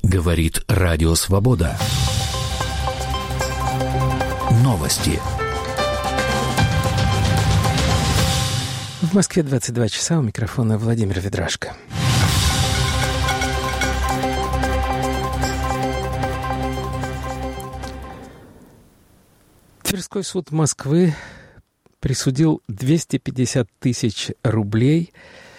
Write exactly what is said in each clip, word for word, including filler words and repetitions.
Говорит Радио Свобода. Новости. В Москве двадцать два часа, у микрофона Владимир Ведрашко. Тверской суд Москвы присудил двести пятьдесят тысяч рублей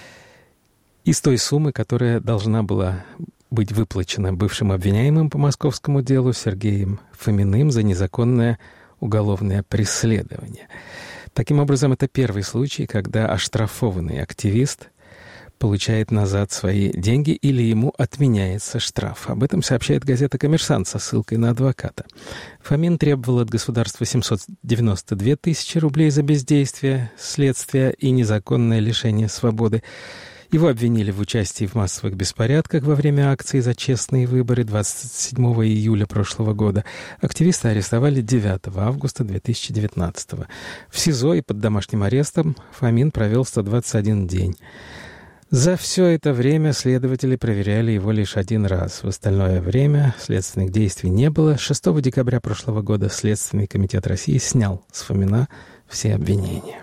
из той суммы, которая должна была быть выплачена бывшим обвиняемым по московскому делу Сергеем Фоминым за незаконное уголовное преследование. Таким образом, это первый случай, когда оштрафованный активист получает назад свои деньги или ему отменяется штраф. Об этом сообщает газета «Коммерсант» со ссылкой на адвоката. Фомин требовал от государства семьсот девяносто две тысячи рублей за бездействие, следствие и незаконное лишение свободы. Его обвинили в участии в массовых беспорядках во время акции за честные выборы двадцать седьмого июля прошлого года. Активиста арестовали девятого августа две тысячи девятнадцатого. В СИЗО и под домашним арестом Фомин провел сто двадцать один день. За все это время следователи проверяли его лишь один раз. В остальное время следственных действий не было. шестого декабря прошлого года Следственный комитет России снял с Фомина все обвинения.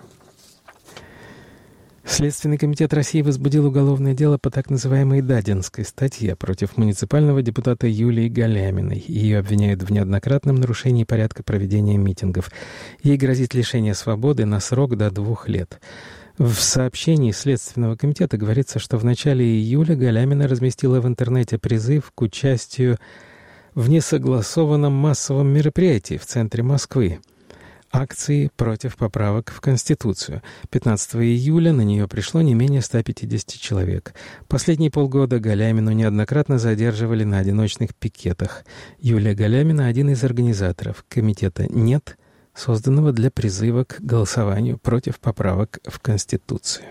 Следственный комитет России возбудил уголовное дело по так называемой Дадинской статье против муниципального депутата Юлии Галяминой. Ее обвиняют в неоднократном нарушении порядка проведения митингов. Ей грозит лишение свободы на срок до двух лет. В сообщении Следственного комитета говорится, что в начале июля Галямина разместила в интернете призыв к участию в несогласованном массовом мероприятии в центре Москвы — акции против поправок в Конституцию. пятнадцатого июля на нее пришло не менее ста пятидесяти человек. Последние полгода Галямину неоднократно задерживали на одиночных пикетах. Юлия Галямина — один из организаторов комитета «Нет», созданного для призыва к голосованию против поправок в Конституцию.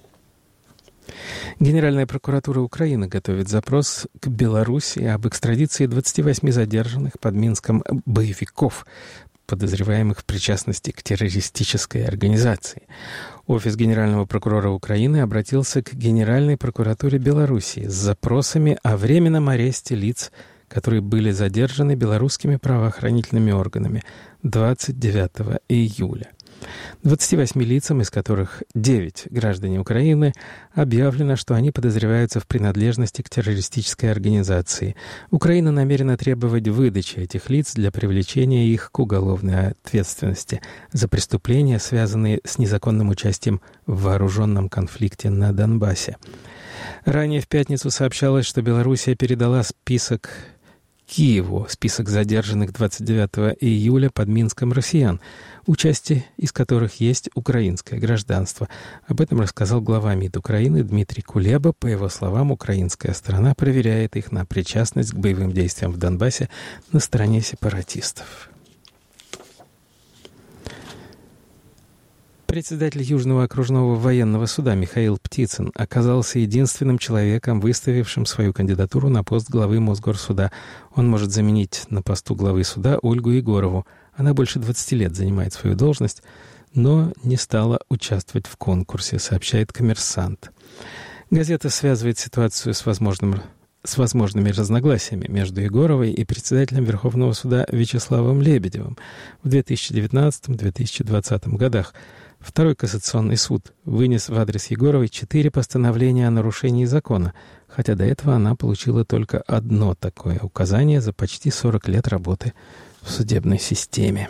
Генеральная прокуратура Украины готовит запрос к Беларуси об экстрадиции двадцати восьми задержанных под Минском боевиков, подозреваемых в причастности к террористической организации. Офис Генерального прокурора Украины обратился к Генеральной прокуратуре Беларуси с запросами о временном аресте лиц, которые были задержаны белорусскими правоохранительными органами двадцать девятого июля. двадцати восьми лицам, из которых девять граждане Украины, объявлено, что они подозреваются в принадлежности к террористической организации. Украина намерена требовать выдачи этих лиц для привлечения их к уголовной ответственности за преступления, связанные с незаконным участием в вооруженном конфликте на Донбассе. Ранее в пятницу сообщалось, что Белоруссия передала список Киеву, список задержанных двадцать девятого июля под Минском россиян, участие из которых есть украинское гражданство. Об этом рассказал глава МИД Украины Дмитрий Кулеба. По его словам, украинская сторона проверяет их на причастность к боевым действиям в Донбассе на стороне сепаратистов. Председатель Южного окружного военного суда Михаил Птицын оказался единственным человеком, выставившим свою кандидатуру на пост главы Мосгорсуда. Он может заменить на посту главы суда Ольгу Егорову. Она больше двадцати лет занимает свою должность, но не стала участвовать в конкурсе, сообщает «Коммерсант». Газета связывает ситуацию с возможным с возможными разногласиями между Егоровой и председателем Верховного суда Вячеславом Лебедевым. В две тысячи девятнадцатом — две тысячи двадцатом годах Второй кассационный суд вынес в адрес Егоровой четыре постановления о нарушении закона, хотя до этого она получила только одно такое указание за почти сорок лет работы в судебной системе.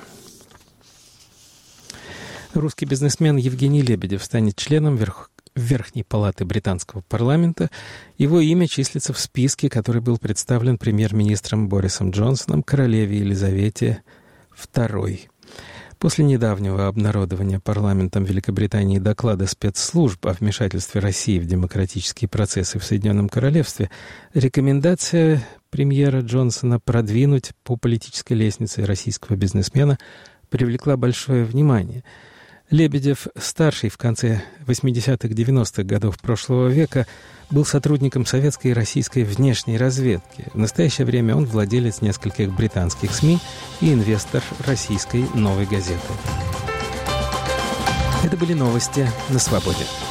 Русский бизнесмен Евгений Лебедев станет членом Верх... Верхней палаты британского парламента. Его имя числится в списке, который был представлен премьер-министром Борисом Джонсоном королеве Елизавете второй. После недавнего обнародования парламентом Великобритании доклада спецслужб о вмешательстве России в демократические процессы в Соединенном Королевстве, рекомендация премьера Джонсона продвинуть по политической лестнице российского бизнесмена привлекла большое внимание. Лебедев, старший в конце восьмидесятых-девяностых годов прошлого века, был сотрудником советской и российской внешней разведки. В настоящее время он владелец нескольких британских СМИ и инвестор российской «Новой газеты». Это были новости на Свободе.